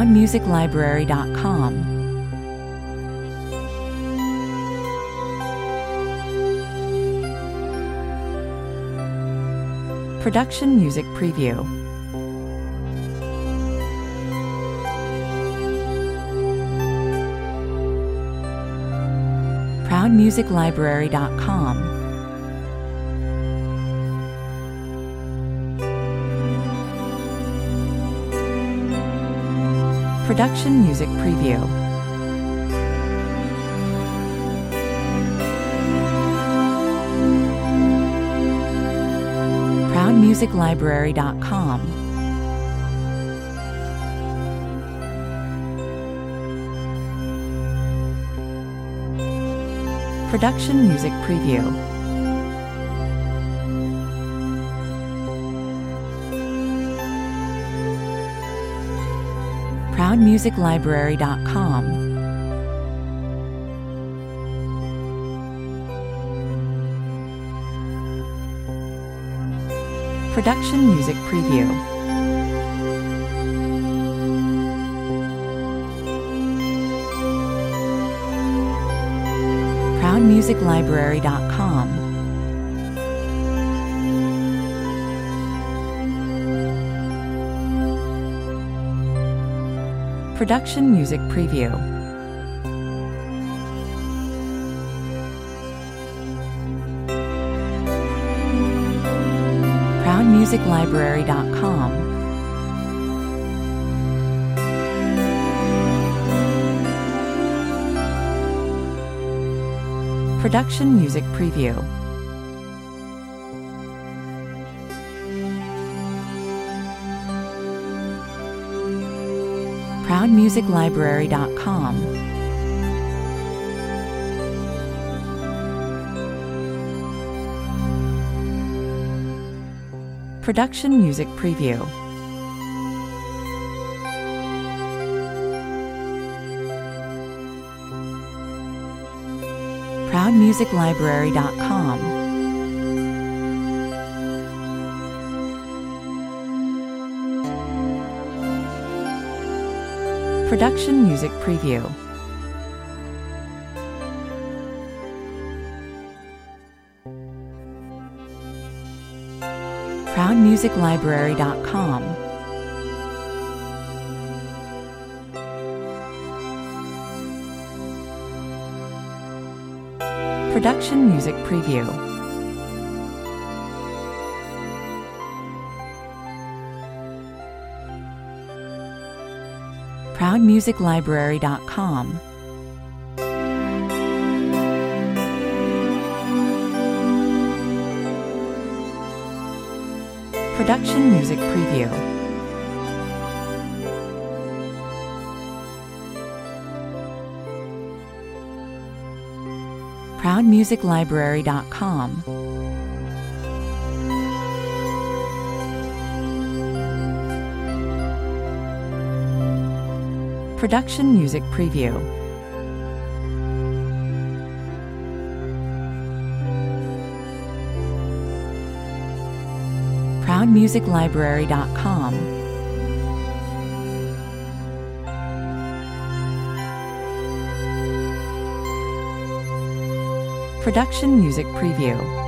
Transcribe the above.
ProudMusicLibrary.com. Production Music Preview. ProudMusicLibrary.com. Production Music Preview. ProudMusicLibrary.com. Production Music Preview. ProudMusicLibrary.com. Production Music Preview. ProudMusicLibrary.com. Production Music Preview. ProudMusicLibrary.com. Production Music Preview. ProudMusicLibrary.com. Production Music Preview. ProudMusicLibrary.com. Production Music Preview. ProudMusicLibrary.com. Production Music Preview. ProudMusicLibrary.com. Production Music Preview. ProudMusicLibrary.com. Production Music Preview. ProudMusicLibrary.com. Production Music Preview.